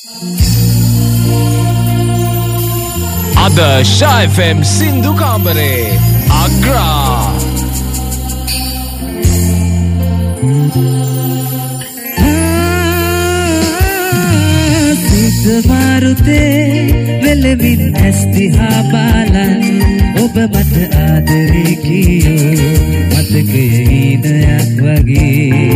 Ada Shah FM Sindhu Kamare Agra Sidha marute velemin estiha balan oba mata adare kiyo matakaye inayak wage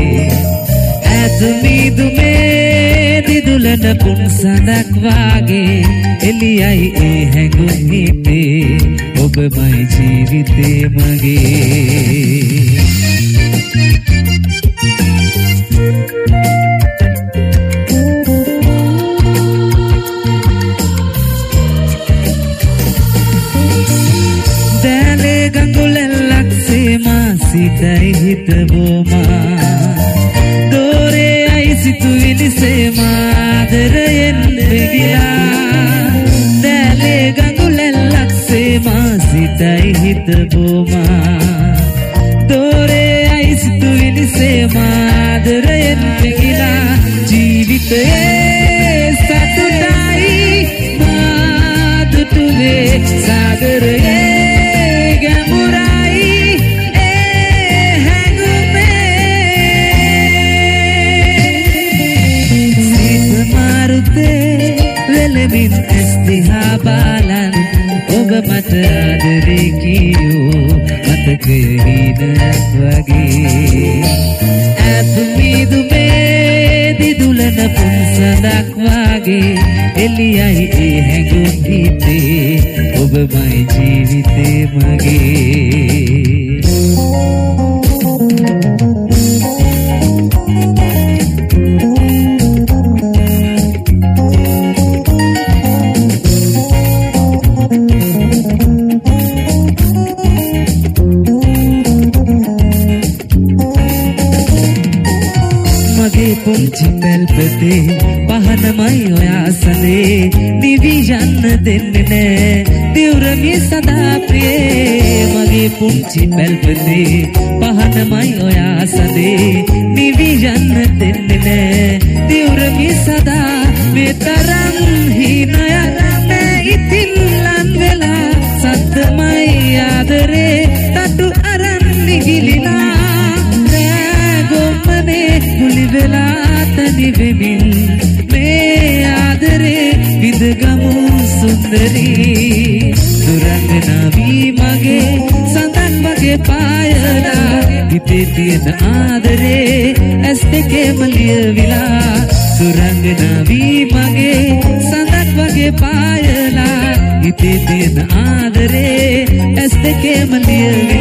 ඇතුමිදු මේ දිදුලන පුන් සඳක් වාගේ එළියයි ඒ හැඟුම් හිතේ ඔබමයි ජීවිතේ මගේ දැලේ ගඟුලැල්ලක්සේ මා සිතයි හිතවෝමා සිතුවිලිසේ මාදරයෙන් වෙගිලා දැලේ ගඟුලැල්ලක්සේ මා සිතයි හිතබෝමා දෝරේ අයි සිතුවිලිසේ මාදරයෙන් වෙගිලා ජීවිතයේ සතුටයි මාදුටුවේ සාගරයේ Velemin estiha balan oba mata adare kiyo matakaye hinayak wage ඇතුමිදු මේ දිදුලන පුන් සඳක් වාගේ එළියයි ඒ හැඟුම් හිතේ ඔබමයි ජීවිතේ මගේ පුංචි පැල්පතේ පහනමයි ඔයා සඳේ දිවි යන්න දෙන්නේ නෑ දිවුරමි සදා ප්‍රියේ මගේ පුංචි පැල්පතේ පහනමයි ඔයා සඳේ දිවි යන්න දෙන්නේ නෑ දිවුරමි සදා මේ තරම් හිනයක් නෑ ඉතින් ලන් වෙලා සද්දමයි ආදරේ තටු අරන් නිගිලිලා මුලි වෙලා තනි වෙමින් මේ ආදරේ විදගමු සුන්දරී දුරංගනා වී මගේ සඳන් වගේ පායලා හිතේ තියෙන ආදරේ ඇස් දෙකේම ලියවිලා දුරංගනා වී මගේ සඳන් වගේ පායලා හිතේ තියෙන ආදරේ ඇස් දෙකේම ලියවිලා